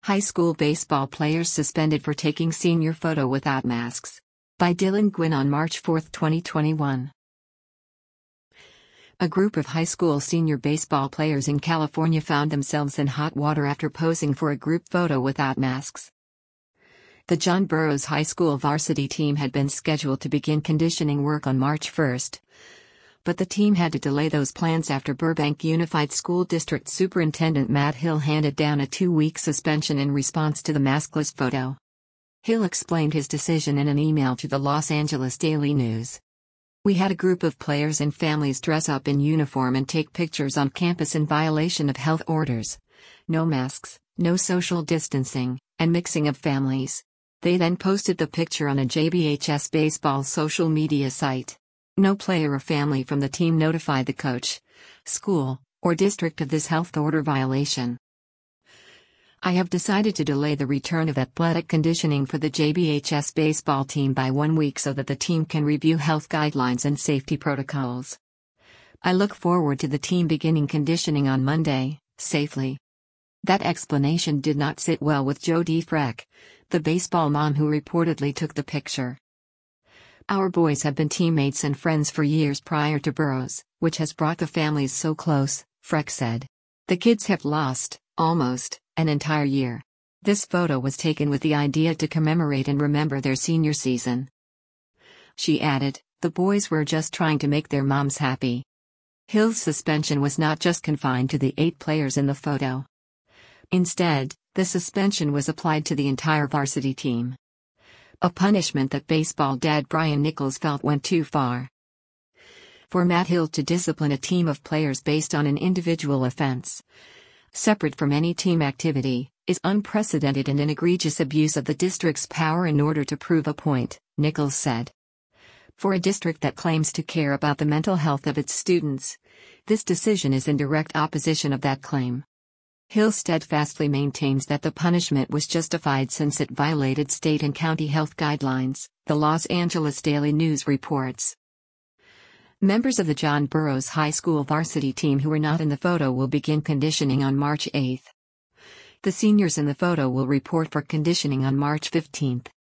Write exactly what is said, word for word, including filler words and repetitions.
High school baseball players suspended for taking senior photo without masks. By Dylan Gwynn on March fourth, twenty twenty-one. A group of high school senior baseball players in California found themselves in hot water after posing for a group photo without masks. The John Burroughs High School varsity team had been scheduled to begin conditioning work on March first. But the team had to delay those plans after Burbank Unified School District Superintendent Matt Hill handed down a two-week suspension in response to the maskless photo. Hill explained his decision in an email to the Los Angeles Daily News. "We had a group of players and families dress up in uniform and take pictures on campus in violation of health orders. No masks, no social distancing, and mixing of families. They then posted the picture on a J B H S baseball social media site. No player or family from the team notified the coach, school, or district of this health order violation. I have decided to delay the return of athletic conditioning for the J B H S baseball team by one week so that the team can review health guidelines and safety protocols. I look forward to the team beginning conditioning on Monday, safely." That explanation did not sit well with Jody Freck, the baseball mom who reportedly took the picture. "Our boys have been teammates and friends for years prior to Burroughs, which has brought the families so close," Freck said. "The kids have lost, almost, an entire year. This photo was taken with the idea to commemorate and remember their senior season." She added, "The boys were just trying to make their moms happy." Hill's suspension was not just confined to the eight players in the photo. Instead, the suspension was applied to the entire varsity team. A punishment that baseball dad Brian Nichols felt went too far. For Matt Hill to discipline a team of players based on an individual offense, separate from any team activity, is unprecedented and an egregious abuse of the district's power in order to prove a point, Nichols said. For a district that claims to care about the mental health of its students, this decision is in direct opposition of that claim. Hill steadfastly maintains that the punishment was justified since it violated state and county health guidelines, the Los Angeles Daily News reports. Members of the John Burroughs High School varsity team who were not in the photo will begin conditioning on March eighth. The seniors in the photo will report for conditioning on March fifteenth.